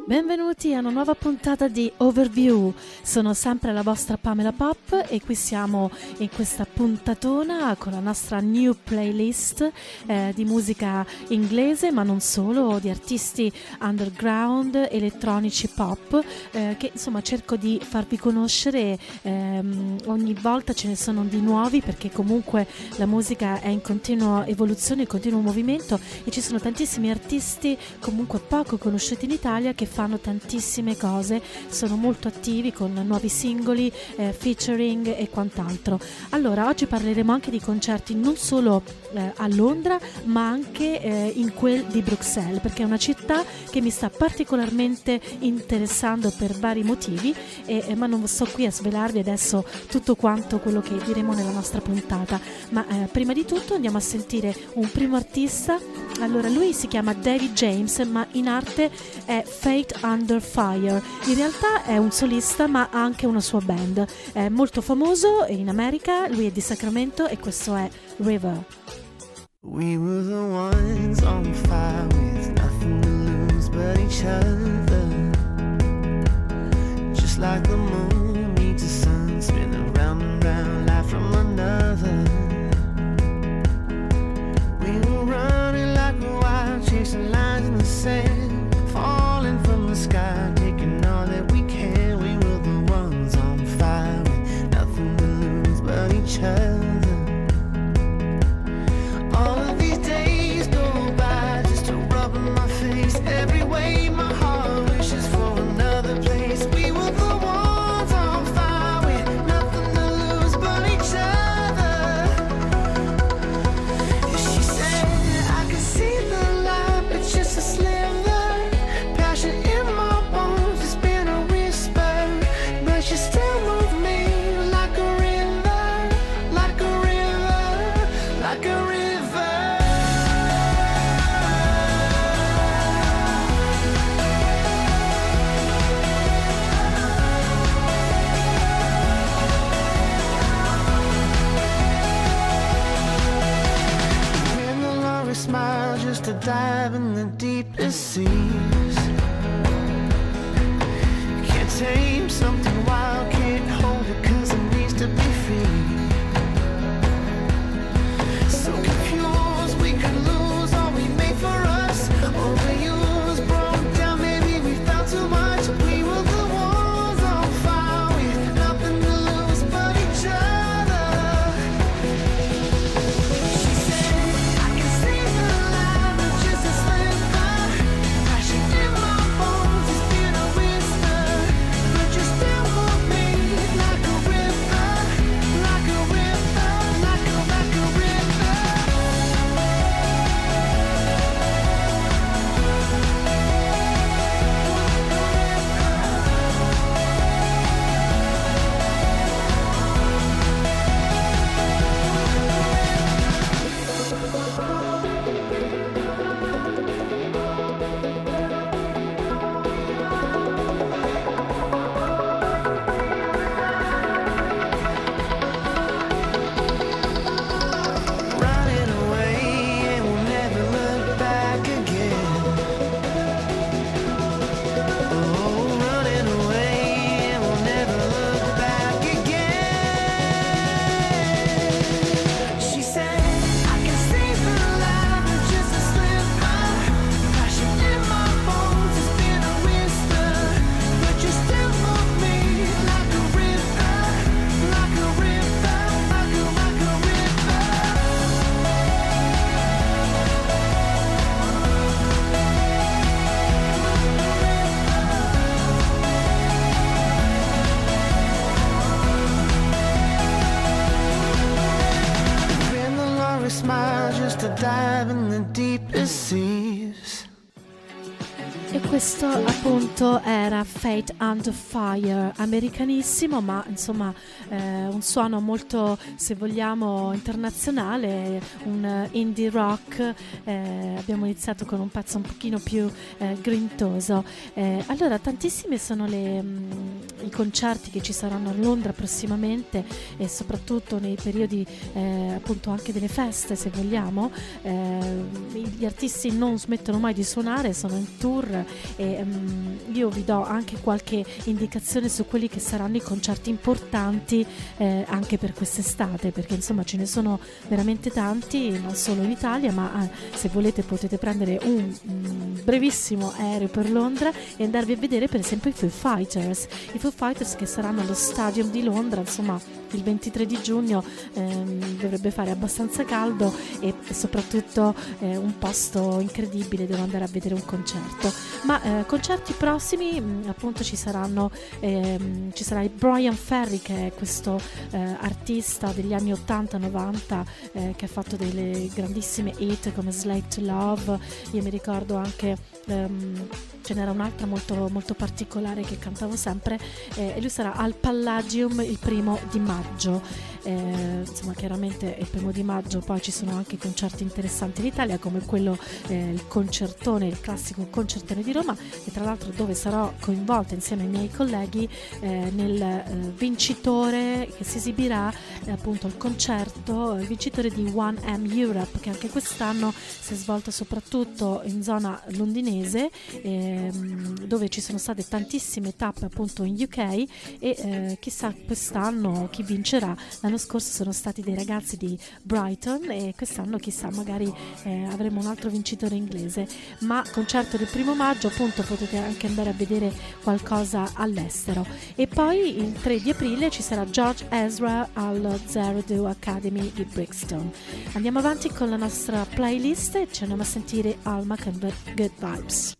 Benvenuti a una nuova puntata di Overview. Sono sempre la vostra Pamela Pop e qui siamo in questa puntatona con la nostra new playlist di musica inglese, ma non solo, di artisti underground, elettronici, pop, che insomma cerco di farvi conoscere. Ogni volta ce ne sono di nuovi, perché comunque la musica è in continua evoluzione, in continuo movimento, e ci sono tantissimi artisti comunque poco conosciuti in Italia che fanno tantissime cose, sono molto attivi con nuovi singoli, featuring e quant'altro. Allora, oggi parleremo anche di concerti non solo a Londra, ma anche in quel di Bruxelles, perché è una città che mi sta particolarmente interessando per vari motivi, ma non sto qui a svelarvi adesso tutto quanto quello che diremo nella nostra puntata. Ma prima di tutto andiamo a sentire un primo artista. Allora, lui si chiama David James, ma in arte è Fate Under Fire. In realtà è un solista, ma ha anche una sua band. È molto famoso in America, lui è di Sacramento e questo è River. We were the ones on fire with nothing to lose but each other. Just like the moon meets the sun, spinning round and round, life from another. We were running like a wild, chasing lines in the sand, falling from the sky, taking all that we can. We were the ones on fire with nothing to lose but each other. All of these days go by just to rub in my face. Every way my heart wishes for another place. We were the ones on fire with nothing to lose but each other. She said I could see the light, but just a sliver. Passion in my bones, it's been a whisper, but you still move me like a river, like a river, like a river. When the longest smile just to dive in the deepest seas. Can't tame something wild, can't hold it 'cause it needs to be free. So confused, we could lose all we made for us. Overused, broke down, maybe we felt too much. We were the ones on fire with nothing to lose but each other. She said I can see the light, but just a sliver. Passion in my bones, it's been a whisper, but you still move me like a river, like a river, like a river. Running away and we'll never look back again. Oh, running away and we'll never look back again. She said I can see the light, but just a sliver. Passion in my bones, it's been a whisper, but you still move me like a river, like a river, like a river. When the longest smile just to dive in the deepest seas. E questo appunto era Fate Under Fire, americanissimo, ma insomma un suono molto, se vogliamo, internazionale, un indie rock. Abbiamo iniziato con un pezzo un pochino più grintoso. Allora, tantissime sono i concerti che ci saranno a Londra prossimamente, e soprattutto nei periodi appunto anche delle feste, se vogliamo. Gli artisti non smettono mai di suonare, sono in tour e io vi do anche qualche indicazione su quelli che saranno i concerti importanti anche per quest'estate, perché insomma ce ne sono veramente tanti, non solo in Italia, ma se volete potete prendere un brevissimo aereo per Londra e andarvi a vedere per esempio i Foo Fighters che saranno allo Stadium di Londra, insomma il 23 di giugno. Dovrebbe fare abbastanza caldo e soprattutto un posto incredibile dove andare a vedere un concerto. Ma concerti prossimi, appunto ci sarà il Brian Ferry, che è questo artista degli anni 80-90 che ha fatto delle grandissime hit come Slave to Love. Io mi ricordo anche ce n'era un'altra molto, molto particolare che cantavo sempre, e lui sarà al Palladium il 1° di maggio. Insomma, chiaramente il 1° di maggio poi ci sono anche concerti interessanti in Italia, come quello il concertone, il classico concertone di Roma, e tra l'altro dove sarò coinvolta insieme ai miei colleghi nel vincitore che si esibirà appunto al concerto, il vincitore di 1M Europe, che anche quest'anno si è svolto soprattutto in zona londinese, dove ci sono state tantissime tappe appunto in UK, e chissà quest'anno chi vincerà. L'anno scorso sono stati dei ragazzi di Brighton e quest'anno chissà, magari avremo un altro vincitore inglese. Ma concerto del 1° maggio, appunto potete anche andare a vedere qualcosa all'estero. E poi il 3 di aprile ci sarà George Ezra al Xanadu Academy di Brixton. Andiamo avanti con la nostra playlist e ci andiamo a sentire Alma con Good Vibes.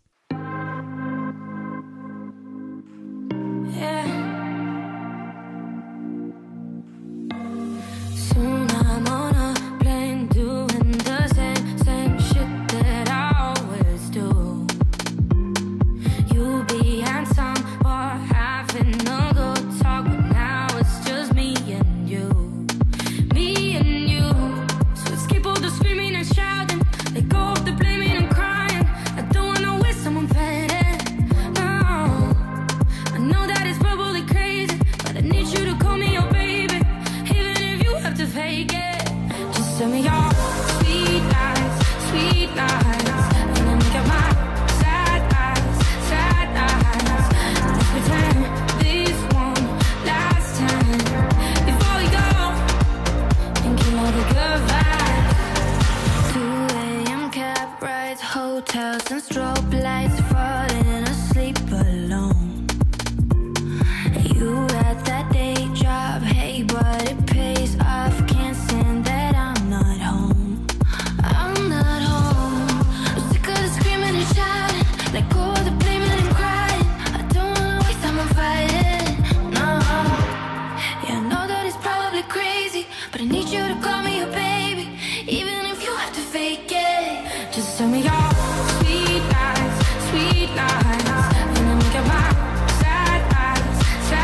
Soon I'm on a plane doing the same shit that I always do. You be handsome or having a good talk, but now it's just me and you. Me and you. So let's keep all the screaming and shouting, let go of the blaming and crying. I don't wanna waste someone pain. No, I know that it's probably crazy, but I need you to call me your baby, even if you have to fake it. Just tell me your sweet lies, and then make up my sad eyes. Let's pretend this one last time before we go and kill all the good vibes. 2 a.m. cab rides, hotels and strobe lights, falling asleep alone. You at that day job, hey, but it pays off. Can't stand that I'm not home. I'm not home. I'm sick of the screaming and shouting, let go of the blaming and crying. I don't wanna waste time on fighting. No, yeah, I know that it's probably crazy, but I need you to call me your baby, even if you have to fake it. Just tell me your sweet lies, and then make up my sad eyes.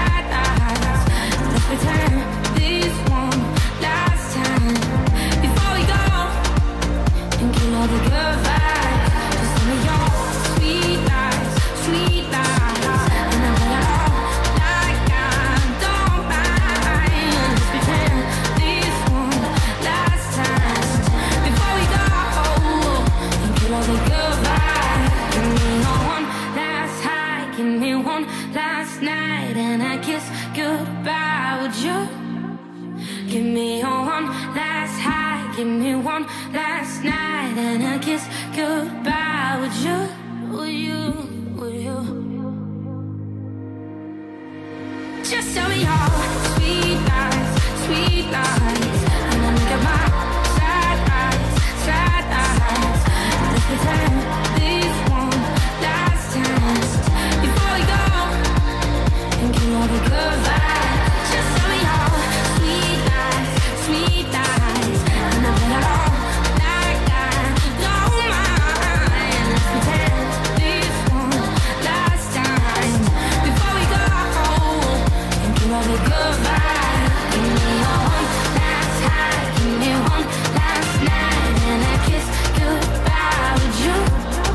Let's pretend this one last time before we go and kill all the good vibes. Just tell me your sweet lies, and then play it all like I don't mind. Let's pretend this one last time before we go and kill all the good vibes. Give me one last high, give me one last night, and I kiss goodbye. Would you give me one last high, give me one last night, and I kiss goodbye? Would you? Just tell me your sweet lies, and then make up my sad eyes. Let's pretend this one last time before we go and kill all the good vibes. Just tell me your sweet lies, and then play it all like I don't mind. Let's pretend this one last time before we go and kill all the good vibes. Give me one last high, give me one last night, and I kiss goodbye. Would you?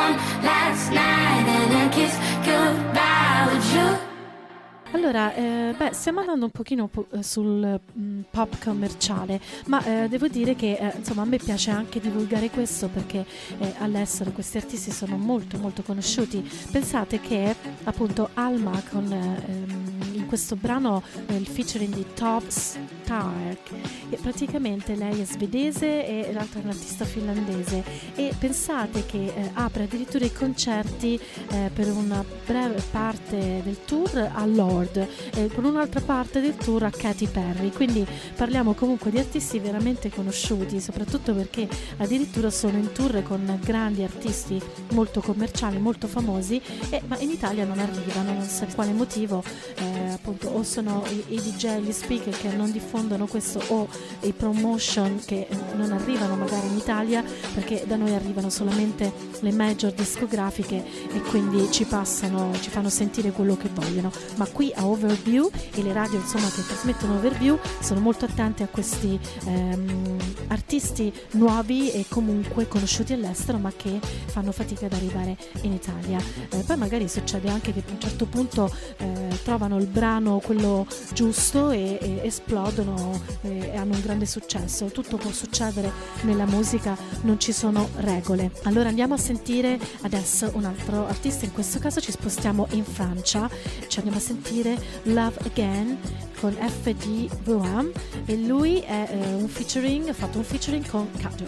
one last night and then kiss goodbye with you. Allora, stiamo andando un pochino sul pop commerciale, ma devo dire che insomma a me piace anche divulgare questo perché all'estero questi artisti sono molto molto conosciuti. Pensate che appunto Alma in questo brano il featuring di Top Stark, e praticamente lei è svedese e l'altra è un'artista finlandese, e pensate che apre addirittura i concerti per una breve parte del tour a Lord, con un'altra parte del tour a Katy Perry, quindi parliamo comunque di artisti veramente conosciuti, soprattutto perché addirittura sono in tour con grandi artisti molto commerciali, molto famosi, ma in Italia non arrivano, non so per quale motivo, appunto o sono i DJ, gli speaker che non diffondono questo, o i promotion che non arrivano magari in Italia, perché da noi arrivano solamente le major discografiche e quindi ci fanno sentire quello che vogliono, ma qui a Overview e le radio insomma che trasmettono Overview sono molto attenti a questi artisti nuovi e comunque conosciuti all'estero ma che fanno fatica ad arrivare in Italia. Poi magari succede anche che a un certo punto trovano il brano quello giusto e esplodono e hanno un grande successo. Tutto può succedere nella musica, non ci sono regole. Allora andiamo a sentire adesso un altro artista, in questo caso ci spostiamo in Francia, ci andiamo a sentire Love Again con FD Boham, e lui è ha fatto un featuring con Kato.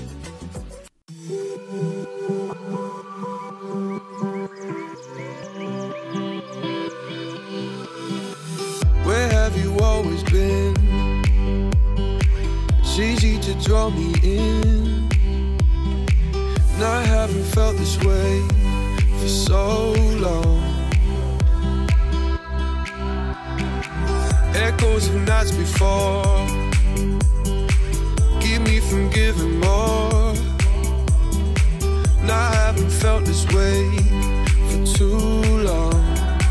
Where have you always been? It's easy to draw me in, and I haven't felt this way for so long. Echoes of nights before keep me from giving more, and I haven't felt this way for too long.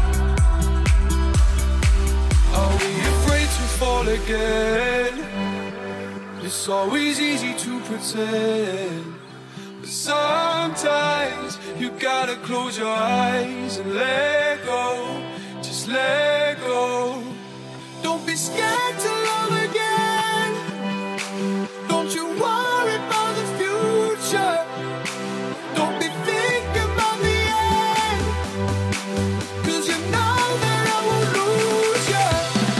Are we afraid to fall again? It's always easy to pretend, but sometimes you gotta close your eyes and let go. Just let go. Don't be scared to love again. Don't you worry about the future. Don't be thinking about the end, 'cause you know that I won't lose you.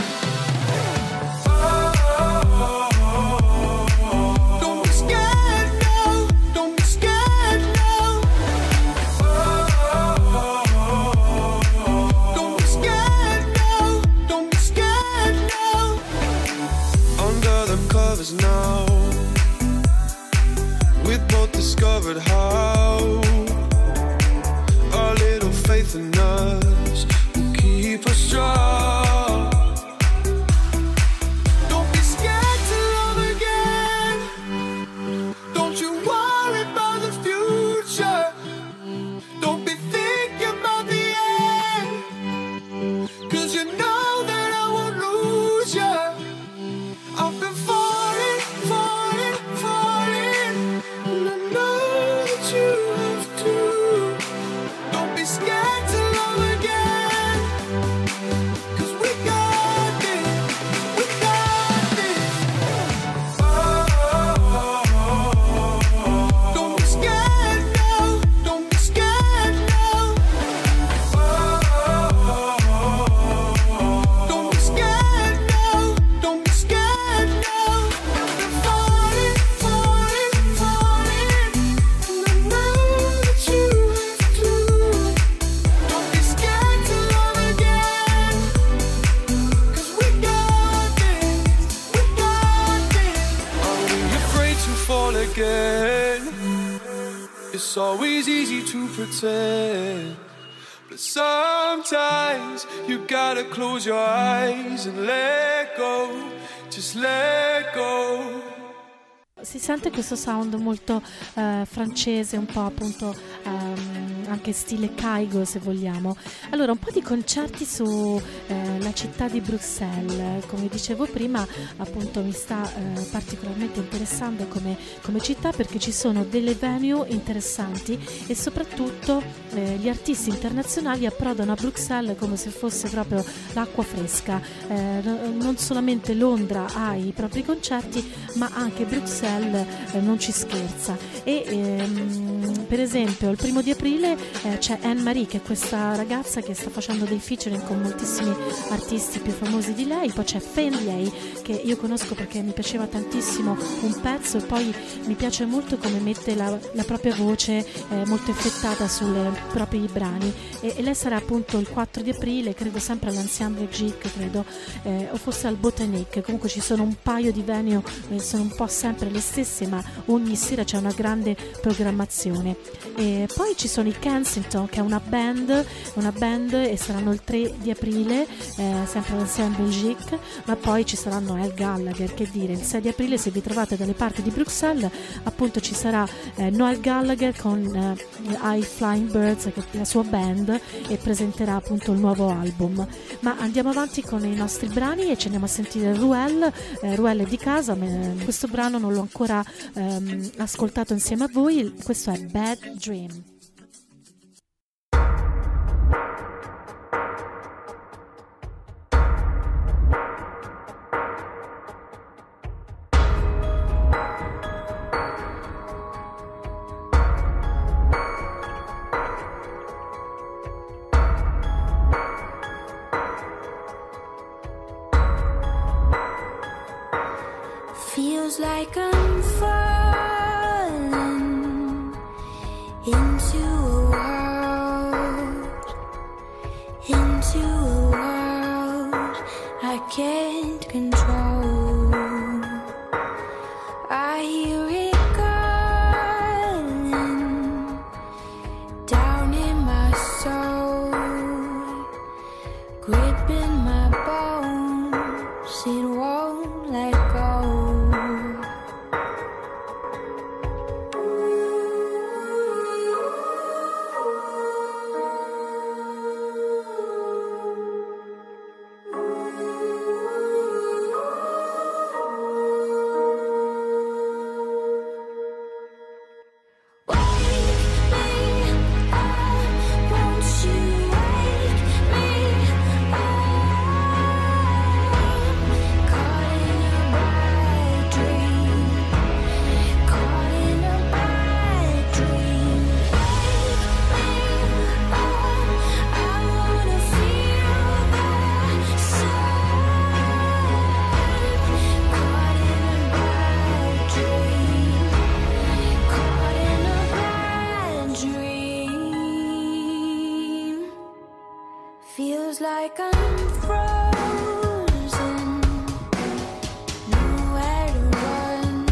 Don't be scared, no. Don't be scared, no. Don't be scared, no. Don't be scared, no. Under the covers now, we've both discovered how our little faith in us will keep us strong. Don't be scared to love again. Don't you worry about the future. Don't be thinking about the end, 'cause you know that I won't lose you. I've been falling, falling, falling, and I know that you have too. Don't be scared to love again, 'cause we got this, we got this. Don't be scared, no. Don't be scared, no. Don't be scared, no. Don't be scared, no. I've been falling, falling, falling, and I know that you have too. Don't be scared to love again, 'cause we got this, we got this. Are we afraid to fall again? It's always easy to pretend, but sometimes you gotta close your eyes and let go. Just let go. Si sente questo sound molto francese, un po' appunto anche stile Kygo se vogliamo. Allora, un po' di concerti su la città di Bruxelles. Come dicevo prima, appunto mi sta particolarmente interessando come città, perché ci sono delle venue interessanti e soprattutto gli artisti internazionali approdano a Bruxelles come se fosse proprio l'acqua fresca. Non solamente Londra ha i propri concerti, ma anche Bruxelles non ci scherza. E per esempio il 1 aprile c'è Anne-Marie, che è questa ragazza che sta facendo dei featuring con moltissimi artisti più famosi di lei. Poi c'è Fendley, che io conosco perché mi piaceva tantissimo un pezzo, e poi mi piace molto come mette la propria voce molto effettata sui propri brani, e lei sarà appunto il 4 di aprile, credo sempre all'Ensemble Gic, credo, o forse al Botanique. Comunque ci sono un paio di venue, sono un po' sempre le stesse, ma ogni sera c'è una grande programmazione. E poi ci sono i Kensington, che è una band, e saranno il 3 di aprile, sempre all'Ensemble Gic. Ma poi ci saranno Noel Gallagher, che dire, il 6 di aprile, se vi trovate dalle parti di Bruxelles, appunto ci sarà Noel Gallagher con I Flying Birds, che è la sua band, e presenterà appunto il nuovo album. Ma andiamo avanti con i nostri brani e ci andiamo a sentire Ruel è di casa, questo brano non l'ho ancora ascoltato insieme a voi. Questo è Bad Dream. Feels like I'm falling into a world I can't control. I hear it calling down in my soul, gripping my bones, it won't let go. Feels like I'm frozen, nowhere to run,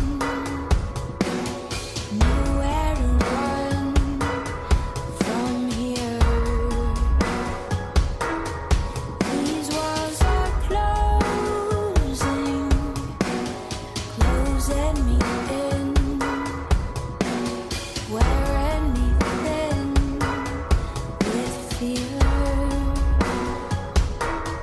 nowhere to run from here. These walls are closing me in, wearing me thin with fear.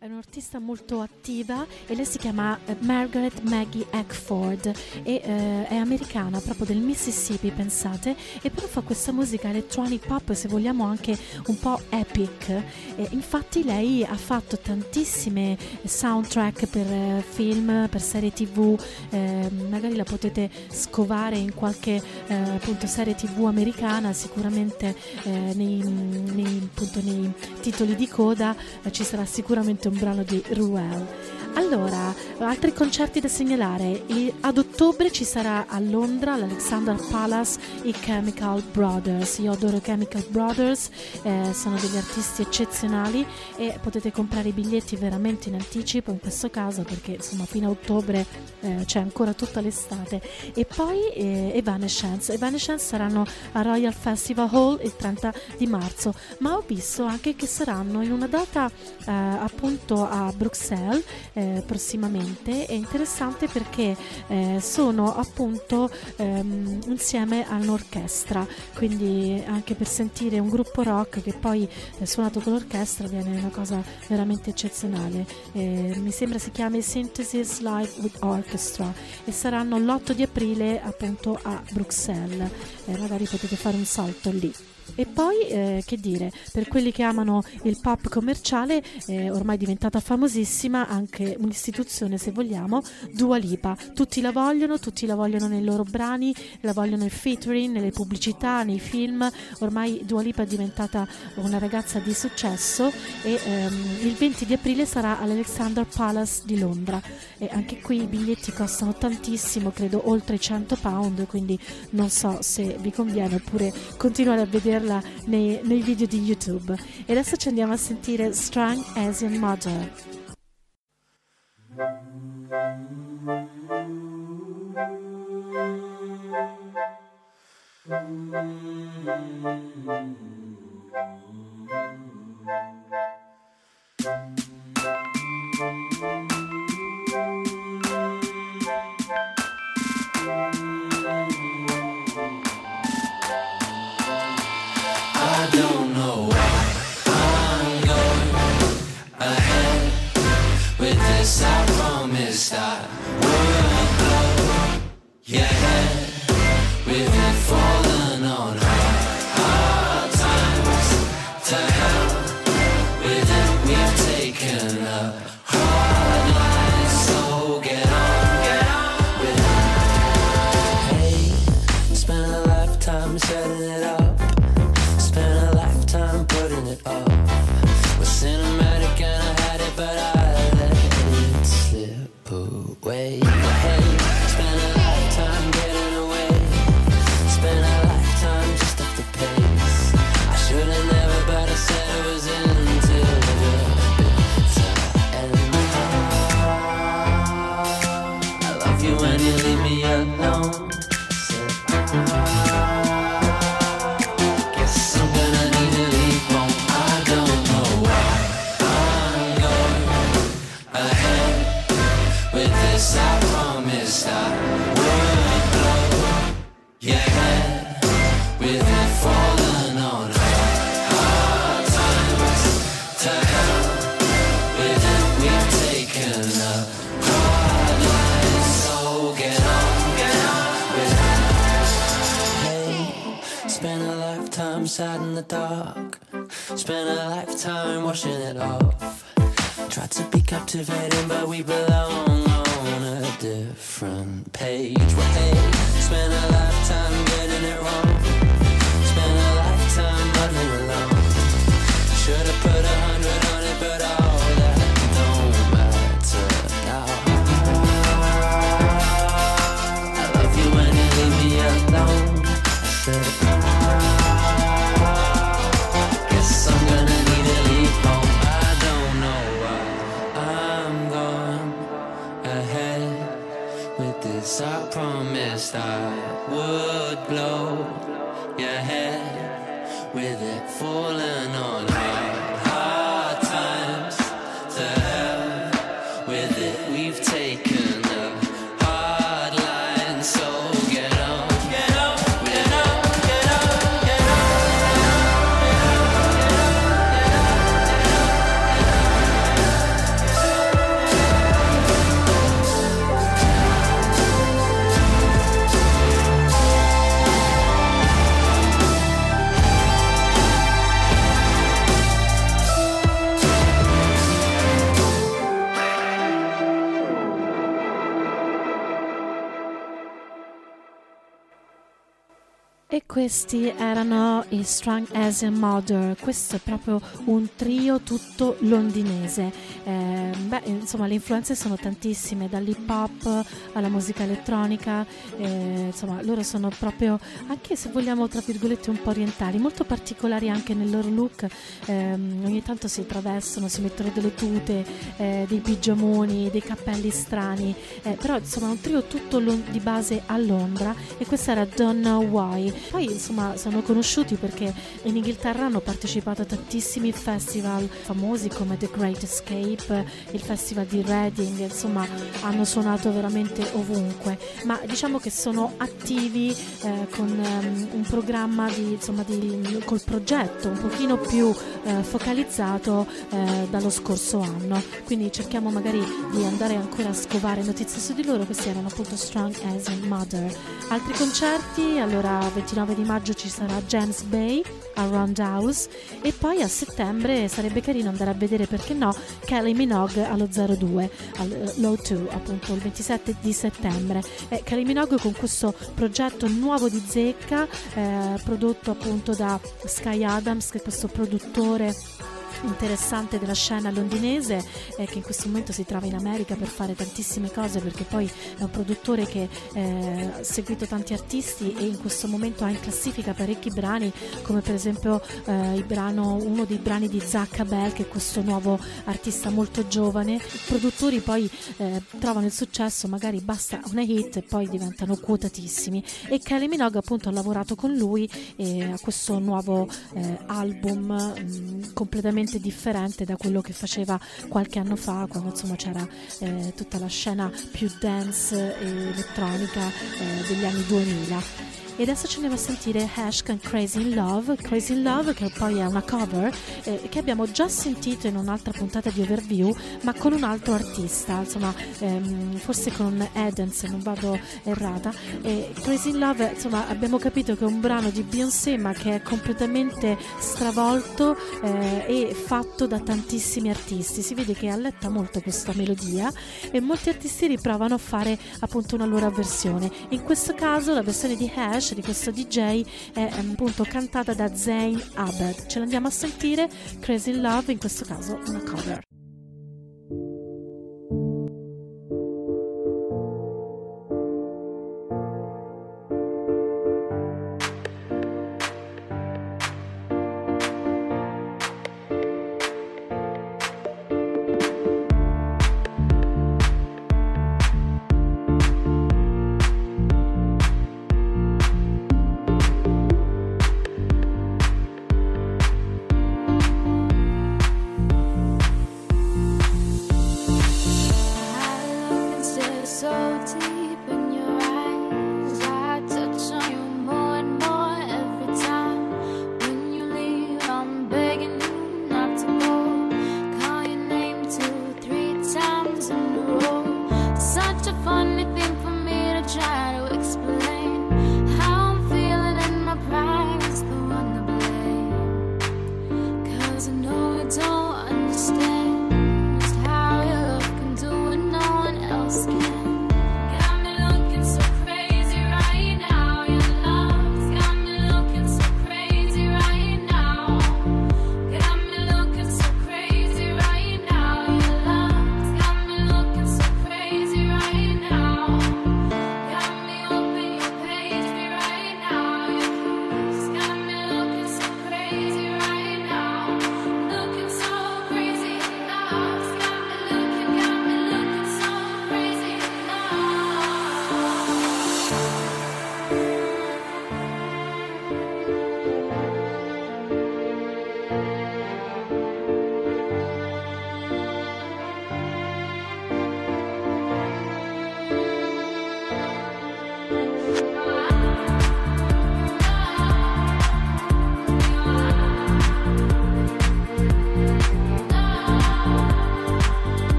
è un'artista molto attiva e lei si chiama Margaret Maggie Eckford e è americana, proprio del Mississippi, pensate, e però fa questa musica electronic pop, se vogliamo anche un po' epic. Infatti lei ha fatto tantissime soundtrack per film, per serie tv, magari la potete scovare in qualche appunto serie tv americana, sicuramente nei titoli di coda ci sarà sicuramente un brano di Ruel. Allora, altri concerti da segnalare. Ad ottobre ci sarà a Londra, all'Alexandra Palace, i Chemical Brothers. Io adoro i Chemical Brothers, sono degli artisti eccezionali e potete comprare i biglietti veramente in anticipo in questo caso, perché insomma fino a ottobre c'è ancora tutta l'estate. E poi Evanescence saranno a Royal Festival Hall il 30 di marzo, ma ho visto anche che saranno in una data appunto a Bruxelles prossimamente. È interessante perché sono appunto insieme all'orchestra, quindi anche per sentire un gruppo rock che poi suonato con l'orchestra viene una cosa veramente eccezionale. Mi sembra si chiami Synthesis Live with Orchestra e saranno l'8 di aprile appunto a Bruxelles, magari potete fare un salto lì. E poi che dire, per quelli che amano il pop commerciale, ormai diventata famosissima, anche un'istituzione se vogliamo, Dua Lipa. Tutti la vogliono nei loro brani, la vogliono nel featuring, nelle pubblicità, nei film. Ormai Dua Lipa è diventata una ragazza di successo e il 20 di aprile sarà all'Alexandra Palace di Londra. E anche qui i biglietti costano tantissimo, credo oltre £100, quindi non so se vi conviene oppure continuare a vederla nei video di YouTube. E adesso ci andiamo a sentire Strong Asian Mother. I don't know why I'm going ahead with this. I promised I would blow your head with it falling on hard times. To hell with it, we've taken a hard line. So get on with it. Hey, spent a lifetime setting it up. Spent a lifetime putting it off. Was cinematic and I had it, but I let it slip away. Hey, spent a lifetime getting away. Spent a lifetime just off the pace. I should've never, but I said it was until the bitter end. I love you when you leave me alone. I promised I would blow your head with it falling on hard times. To hell with it, we've taken a hard line. So get on with it. Hey, spent a lifetime sat in the dark. Spent a lifetime washing it off. Tried to be captivating, but we belong on a different page. Well, hey, spent a lifetime getting it wrong. Spent a lifetime running alone. Should've put 100 on it, but all that don't matter now. I love you when you leave me alone. I said, guess I'm gonna need to leave home. I don't know why I'm going ahead with this. I promised I would blow your head with it falling on hard times. To hell with it, we've taken a hard line. So get on, get on, get on, get on, get on. E questi erano i Strong as a Mother. Questo è proprio un trio tutto londinese. Insomma, le influenze sono tantissime, dall'hip hop alla musica elettronica. Insomma, loro sono proprio, anche se vogliamo tra virgolette, un po' orientali, molto particolari anche nel loro look. Ogni tanto si travestono, si mettono delle tute, dei pigiamoni, dei cappelli strani, però insomma un trio tutto di base a Londra, e questa era Don't Know Why. Poi insomma sono conosciuti perché in Inghilterra hanno partecipato a tantissimi festival famosi come The Great Escape, il festival di Reading, insomma hanno suonato veramente ovunque, ma diciamo che sono attivi con un programma col progetto un pochino più focalizzato dallo scorso anno, quindi cerchiamo magari di andare ancora a scovare notizie su di loro. Questi erano appunto Strong as a Mother. Altri concerti, allora 29 di maggio ci sarà James Bay a Roundhouse, e poi a settembre sarebbe carino andare a vedere, perché no, Kylie Minogue allo 02, al Low 2, appunto il 27 di settembre. Kylie Minogue con questo progetto nuovo di zecca, prodotto appunto da Sky Adams, che è questo produttore interessante della scena londinese, che in questo momento si trova in America per fare tantissime cose, perché poi è un produttore che ha seguito tanti artisti e in questo momento ha in classifica parecchi brani, come per esempio uno dei brani di Zacca Bell, che è questo nuovo artista molto giovane. I produttori poi trovano il successo, magari basta una hit e poi diventano quotatissimi, e Kylie Minogue appunto ha lavorato con lui a questo nuovo album completamente differente da quello che faceva qualche anno fa, quando insomma c'era tutta la scena più dance e elettronica degli anni 2000. E adesso ci andiamo a sentire Hash con Crazy in Love, che poi è una cover che abbiamo già sentito in un'altra puntata di Overview, ma con un altro artista, insomma forse con Eden, se non vado errata. Crazy in Love, insomma, abbiamo capito che è un brano di Beyoncé, ma che è completamente stravolto e fatto da tantissimi artisti. Si vede che alletta molto questa melodia e molti artisti riprovano a fare appunto una loro versione. In questo caso la versione di Hash di questo DJ è appunto cantata da Zayn Abed. Ce l'andiamo a sentire, Crazy in Love, in questo caso una cover.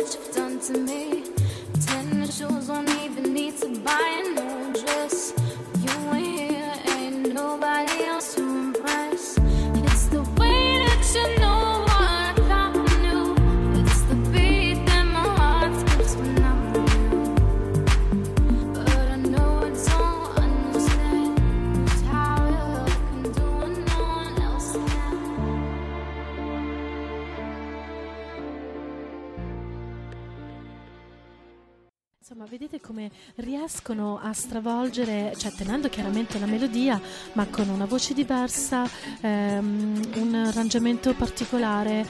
what you've done to me. Tennis shoes don't even need to buy a new dress. You ain't here, ain't nobody else to impress. It's the way that you know what I knew. It's the beat that my heart skips when I'm with you. But I know I don't understand just how your love can do what no one else can. Insomma, vedete come riescono a stravolgere, cioè tenendo chiaramente la melodia, ma con una voce diversa, un arrangiamento particolare,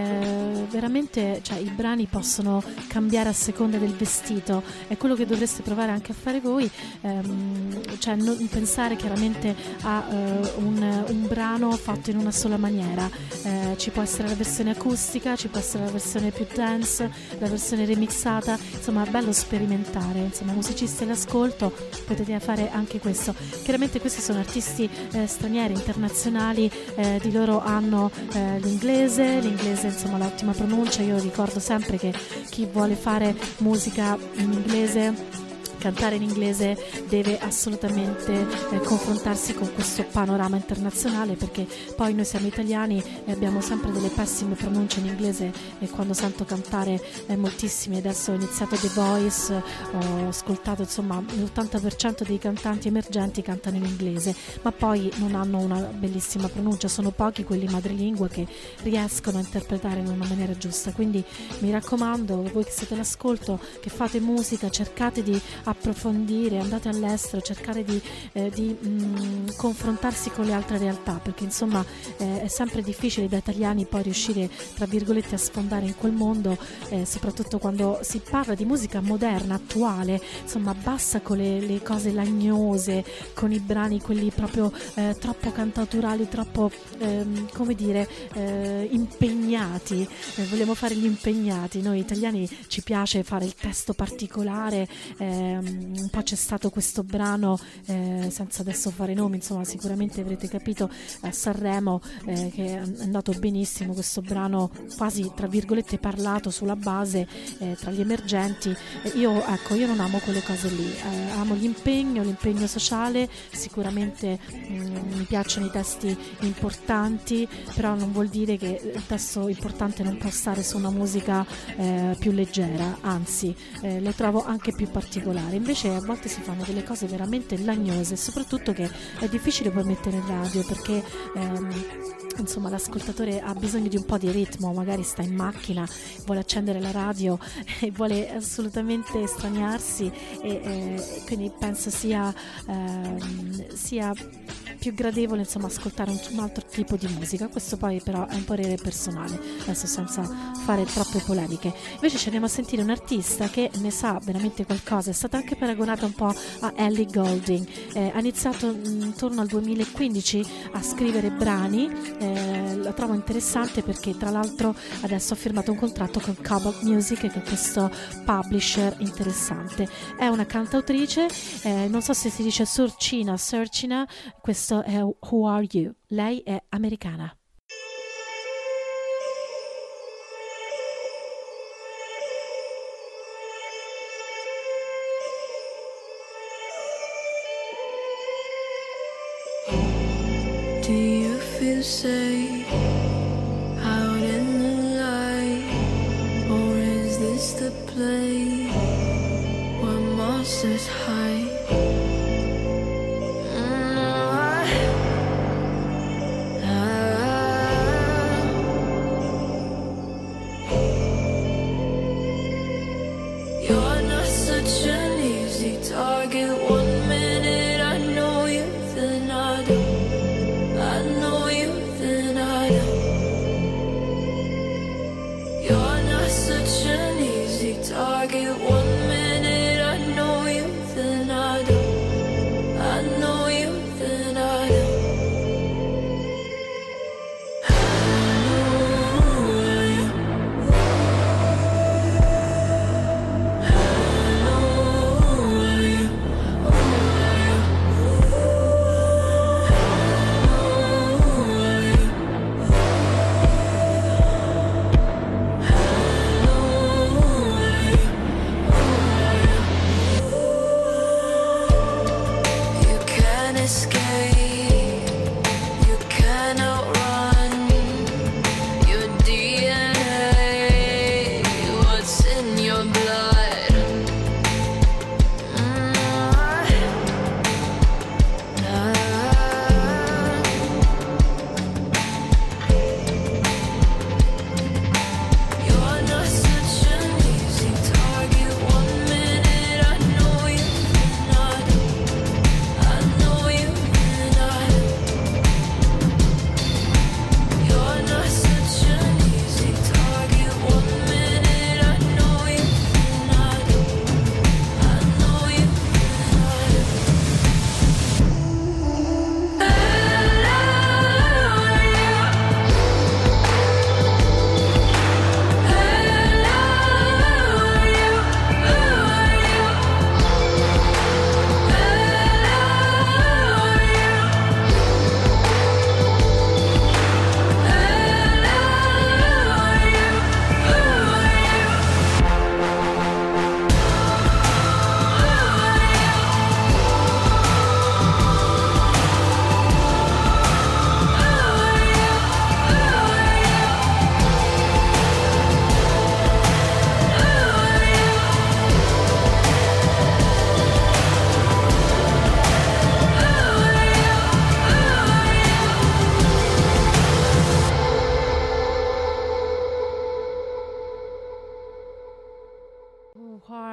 veramente, cioè, i brani possono cambiare a seconda del vestito. È quello che dovreste provare anche a fare voi, cioè non pensare chiaramente a un brano fatto in una sola maniera. Ci può essere la versione acustica, ci può essere la versione più dance, la versione remixata, insomma è bello sperimentare. Insomma, musicisti all'ascolto, potete fare anche questo. Chiaramente questi sono artisti stranieri, internazionali, di loro hanno l'inglese, insomma l'ottima pronuncia. Io ricordo sempre che chi vuole fare musica in inglese, cantare in inglese, deve assolutamente confrontarsi con questo panorama internazionale, perché poi noi siamo italiani e abbiamo sempre delle pessime pronunce in inglese, e quando sento cantare moltissimi, adesso ho iniziato The Voice, ho ascoltato, insomma l'80% dei cantanti emergenti cantano in inglese, ma poi non hanno una bellissima pronuncia, sono pochi quelli madrelingua che riescono a interpretare in una maniera giusta. Quindi mi raccomando, voi che siete all'ascolto, che fate musica, cercate di approfondire, andate all'estero, cercare di confrontarsi con le altre realtà, perché insomma è sempre difficile da italiani poi riuscire, tra virgolette, a sfondare in quel mondo, soprattutto quando si parla di musica moderna, attuale. Insomma, basta con le cose lagnose, con i brani quelli proprio troppo cantautorali, troppo come dire, impegnati. Vogliamo fare gli impegnati, noi italiani ci piace fare il testo particolare. Un po' c'è stato questo brano, senza adesso fare nomi, insomma sicuramente avrete capito, a Sanremo, che è andato benissimo, questo brano quasi tra virgolette parlato sulla base, tra gli emergenti. Io non amo quelle cose lì, amo l'impegno sociale. Sicuramente mi piacciono i testi importanti, però non vuol dire che il testo importante non può stare su una musica più leggera, anzi lo trovo anche più particolare. Invece a volte si fanno delle cose veramente lagnose, soprattutto che è difficile poi mettere in radio, perché insomma l'ascoltatore ha bisogno di un po' di ritmo, magari sta in macchina, vuole accendere la radio e vuole assolutamente estraniarsi, e quindi penso sia più gradevole, insomma, ascoltare un altro tipo di musica. Questo poi però è un parere personale, adesso senza fare troppe polemiche. Invece ci andiamo a sentire un artista che ne sa veramente qualcosa, è stata anche paragonata un po' a Ellie Goulding, ha iniziato intorno al 2015 a scrivere brani, la trovo interessante perché tra l'altro adesso ha firmato un contratto con Cobalt Music, che è questo publisher interessante. È una cantautrice, non so se si dice Surcina, questo è Who Are You? Lei è americana. Do you feel safe out in the light? Or is this the place where monsters hide? You're not such an easy target. 1 minute I know you, then I don't. I know you, then I don't. You're not such an easy target. 1 minute I know you, then I don't. I know you, then I don't.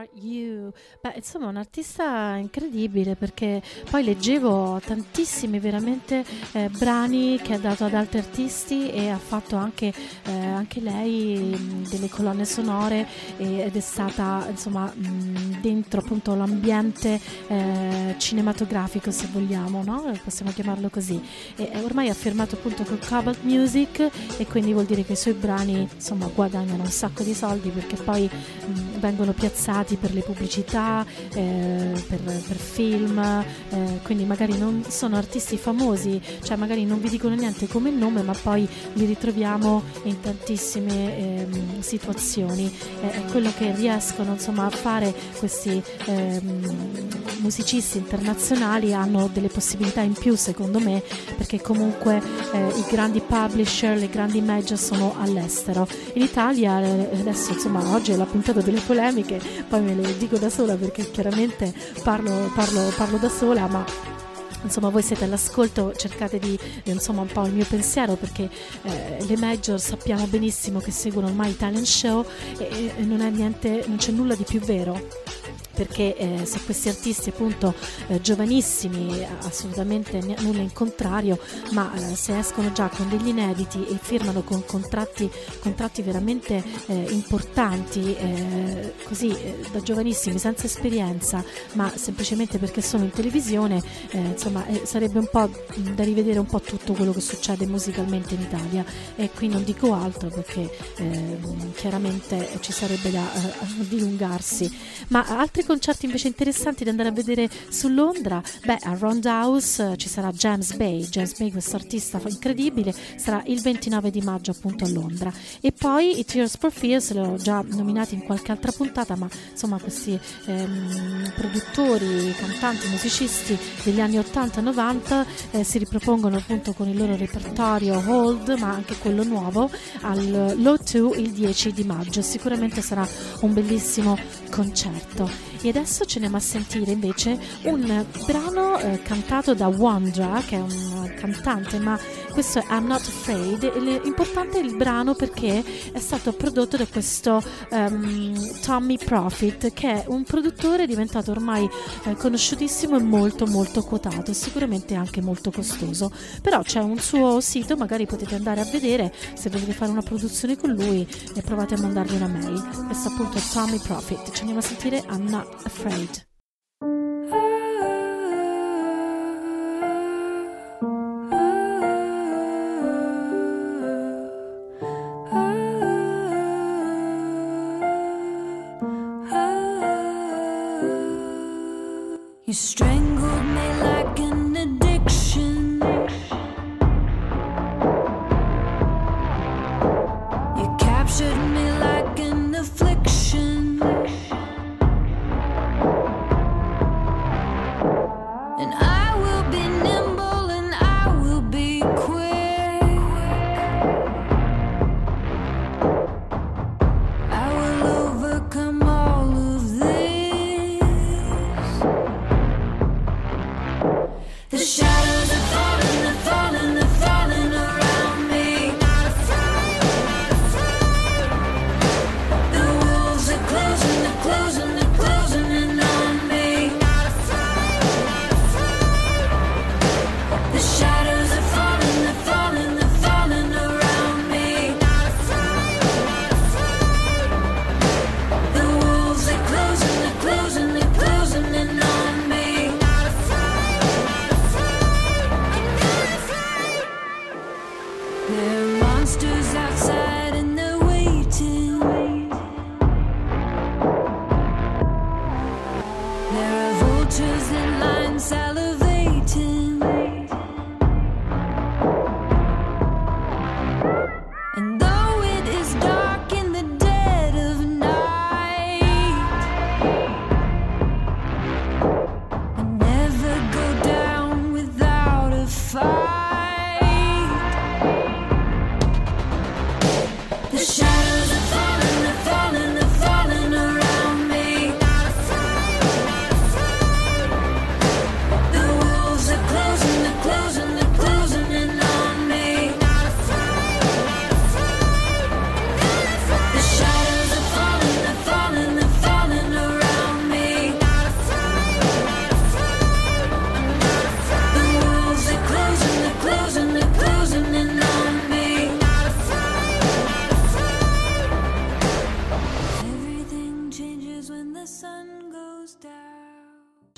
You. Beh, insomma, un artista incredibile, perché poi leggevo tantissimi veramente brani che ha dato ad altri artisti, e ha fatto anche lei delle colonne sonore, ed è stata insomma dentro appunto l'ambiente cinematografico, se vogliamo, no? Possiamo chiamarlo così. E ormai ha firmato appunto con Cobalt Music, e quindi vuol dire che i suoi brani insomma guadagnano un sacco di soldi, perché poi vengono piazzati per le pubblicità, per film, quindi magari non sono artisti famosi, cioè magari non vi dicono niente come nome, ma poi li ritroviamo in tantissime situazioni. È quello che riescono insomma a fare questi musicisti internazionali, hanno delle possibilità in più secondo me, perché comunque i grandi publisher, le grandi major sono all'estero. In Italia adesso insomma oggi è la puntata delle polemiche, poi me le dico da sola perché chiaramente parlo da sola, ma insomma voi siete all'ascolto, cercate di insomma un po' il mio pensiero, perché le major sappiamo benissimo che seguono ormai i talent show, e non c'è nulla di più vero, perché se questi artisti appunto giovanissimi, assolutamente nulla in contrario, ma se escono già con degli inediti e firmano con contratti veramente importanti, così da giovanissimi, senza esperienza, ma semplicemente perché sono in televisione, insomma sarebbe un po' da rivedere un po' tutto quello che succede musicalmente in Italia, e qui non dico altro perché chiaramente ci sarebbe da dilungarsi. Ma altri concerti invece interessanti da andare a vedere su Londra, a Roundhouse ci sarà James Bay, questo artista incredibile, sarà il 29 di maggio appunto a Londra. E poi i Tears for Fears, li ho già nominati in qualche altra puntata, ma insomma questi produttori, cantanti, musicisti degli anni 80-90 si ripropongono appunto con il loro repertorio Hold, ma anche quello nuovo, al Low 2 il 10 di maggio. Sicuramente sarà un bellissimo concerto. E adesso ce ne andiamo a sentire invece un brano cantato da Wondra, che è un cantante, ma questo è I'm Not Afraid. Importante il brano perché è stato prodotto da questo Tommy Profit, che è un produttore diventato ormai conosciutissimo e molto molto quotato, e sicuramente anche molto costoso. Però c'è un suo sito, magari potete andare a vedere se volete fare una produzione con lui, e provate a mandargli una mail. Questo appunto è Tommy Profit. Ci andiamo a sentire I'm Not Afraid. You strangled me like an addiction. You captured me like an affliction. And I will be nimble and I will be quick. I will overcome all of this.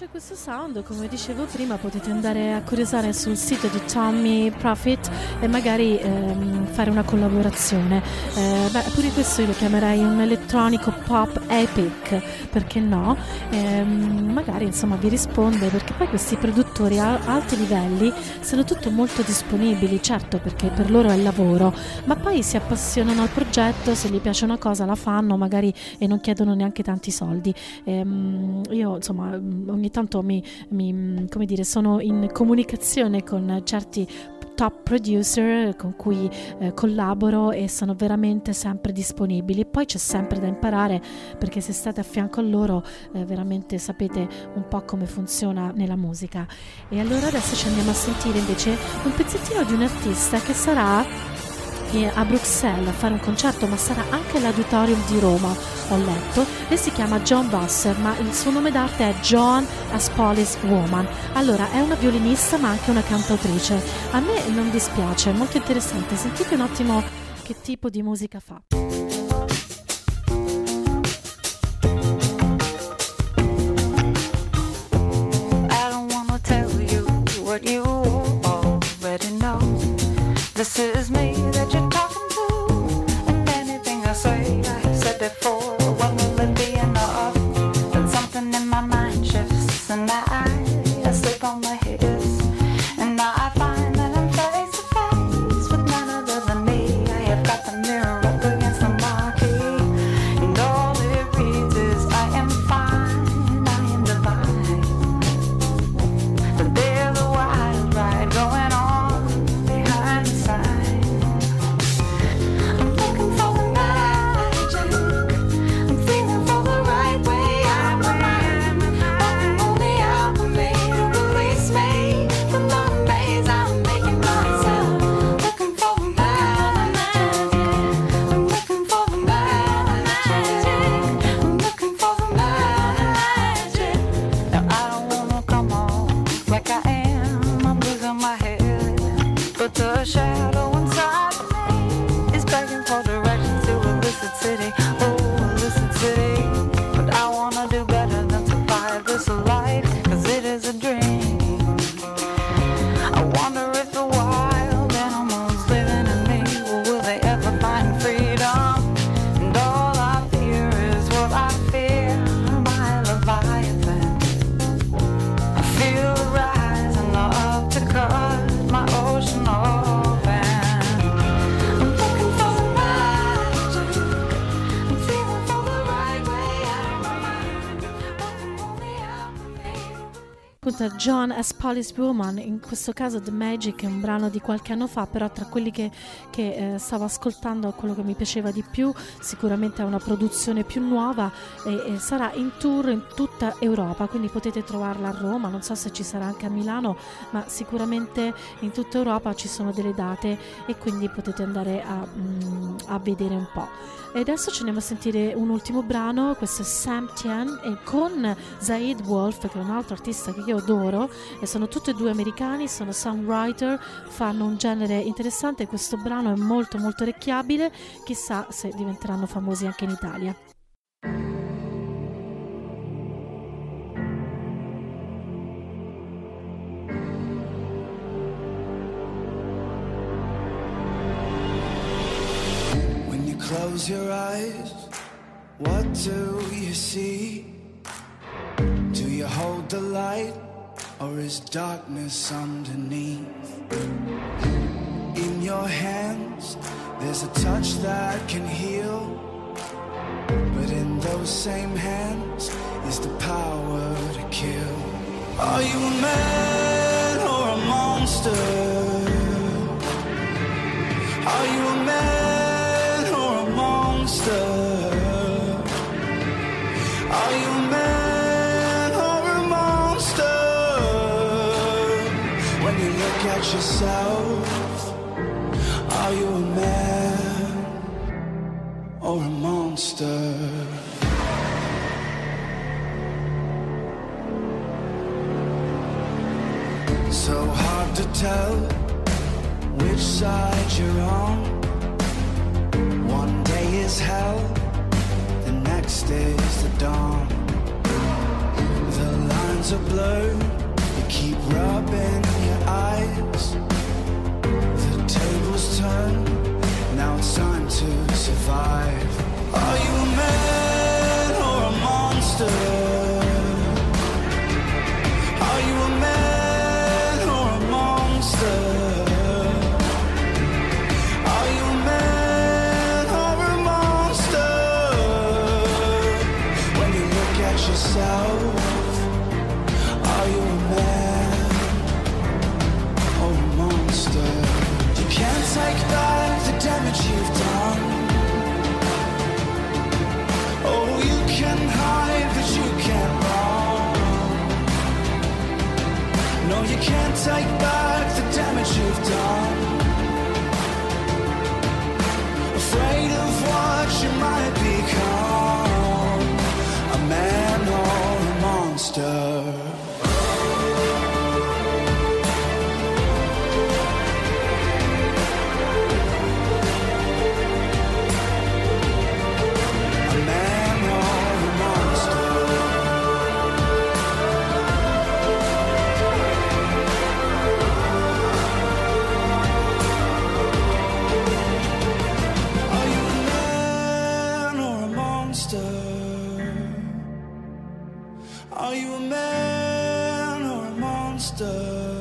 C'è questo sound, come dicevo prima, potete andare a curiosare sul sito di Tommy Profit e magari fare una collaborazione. Pure questo io lo chiamerei un elettronico pop epic, perché no? Magari insomma vi risponde, perché poi questi produttori a alti livelli sono tutto molto disponibili, certo, perché per loro è lavoro, ma poi si appassionano al progetto, se gli piace una cosa la fanno magari e non chiedono neanche tanti soldi. Io insomma ogni tanto come dire, sono in comunicazione con certi top producer con cui collaboro e sono veramente sempre disponibili. Poi c'è sempre da imparare, perché se state a fianco a loro veramente sapete un po' come funziona nella musica. E allora adesso ci andiamo a sentire invece un pezzettino di un artista che sarà a Bruxelles a fare un concerto, ma sarà anche all'Auditorium di Roma, ho letto. Lei si chiama Joan Bosser, ma il suo nome d'arte è Joan as Polish Woman. Allora, è una violinista ma anche una cantautrice. A me non dispiace, è molto interessante. Sentite un attimo che tipo di musica fa. I don't wanna tell you what you already know. This is me that you're talking to, and anything I say, I have said before. When will it be enough? Then something in my mind shifts, and I slip on my hips, and now I find that I'm face to face with none other than me. I have got the mirror up against the marquee, and all it reads is I am fine, I am divine. But there's a wild ride going on behind the sign. I'm looking for the magic, I'm feeling for the right way out of my mind. Walking only out for me to release me from the maze I'm making myself. Looking for the magic, I'm looking for the magic, I'm looking for the magic. Now I don't wanna come on like I am, I'm losing my head, but the shadow inside of me is begging for directions to illicit city, oh illicit city. But I wanna do better than survive this life, cause it is a dream. I wonder if the wild animals living in me, well, will they ever find freedom? And all I fear is what I fear, my Leviathan. I feel the rising up to cut my ocean open. I'm looking for the magic, I'm feeling for the right way out of my mind. Walking only out for me. Appunto Joan as Polish Woman, in questo caso The Magic è un brano di qualche anno fa, però tra quelli che stavo ascoltando quello che mi piaceva di più, sicuramente è una produzione più nuova e sarà in tour in tutta Europa, quindi potete trovarla a Roma, non so se ci sarà anche a Milano, ma sicuramente in tutta Europa ci sono delle date e quindi potete andare a vedere un po'. E adesso ci andiamo a sentire un ultimo brano, questo è Sam Tien e con Zaid Wolf, che è un altro artista che io adoro, e sono tutti e due americani, sono songwriter, fanno un genere interessante. Questo brano è molto molto orecchiabile, chissà se diventeranno famosi anche in Italia. When you close your eyes, what do you see? Do you hold the light, or is darkness underneath? In your hands, there's a touch that can heal, but in those same hands is the power to kill. Are you a man or a monster? Are you a man or a monster? Are you a man or a monster? When you look at yourself, are you a man or a monster? So hard to tell which side you're on. One day is hell, the next is the dawn. The line lines are blurred, you keep rubbing your eyes. The tables turn, now it's time to survive. Are you a man or a monster? Are you a man or a monster? Are you a man or a monster? When you look at yourself, are you a man or a monster? You can't take back the damage you've done. Oh, you can hide, but you can't run. No, you can't take back the damage you've done. Afraid of what you might become, a man or a monster. Are you a man or a monster?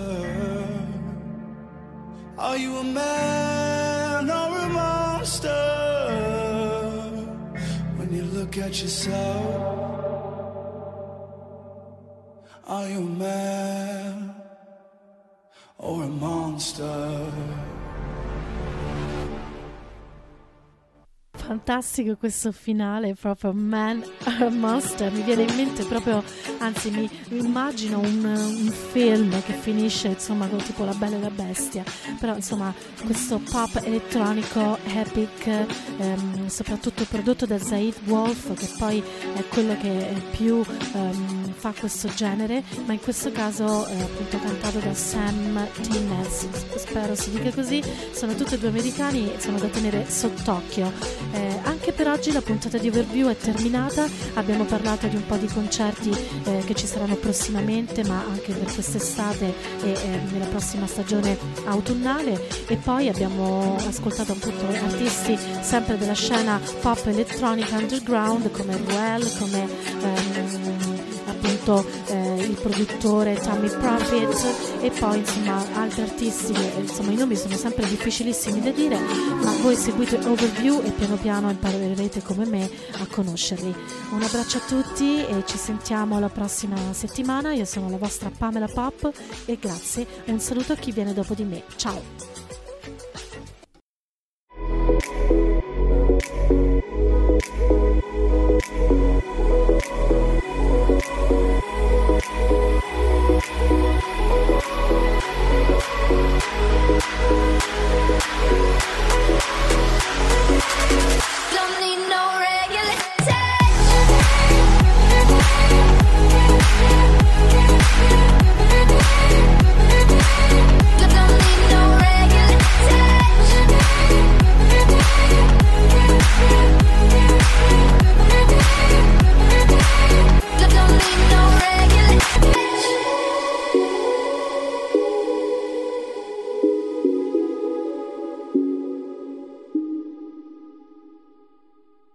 Are you a man or a monster? When you look at yourself, are you a man or a monster? Fantastico questo finale, proprio Man or a Monster. Mi viene in mente proprio, anzi mi immagino un film che finisce insomma con tipo La Bella e la Bestia, però insomma questo pop elettronico epic, soprattutto prodotto da Zaid Wolf, che poi è quello che più fa questo genere, ma in questo caso appunto cantato da Sam Tinners, spero si dica così. Sono tutti e due americani, sono da tenere sott'occhio. Anche per oggi la puntata di Overview è terminata, abbiamo parlato di un po' di concerti che ci saranno prossimamente, ma anche per quest'estate e nella prossima stagione autunnale, e poi abbiamo ascoltato appunto artisti sempre della scena pop elettronica underground come Ruel, come appunto il produttore Tommy Profit, e poi insomma altri artisti che insomma i nomi sono sempre difficilissimi da dire, ma voi seguite Overview e piano piano imparerete come me a conoscerli. Un abbraccio a tutti e ci sentiamo la prossima settimana. Io sono la vostra Pamela Pop e grazie, un saluto a chi viene dopo di me. Ciao.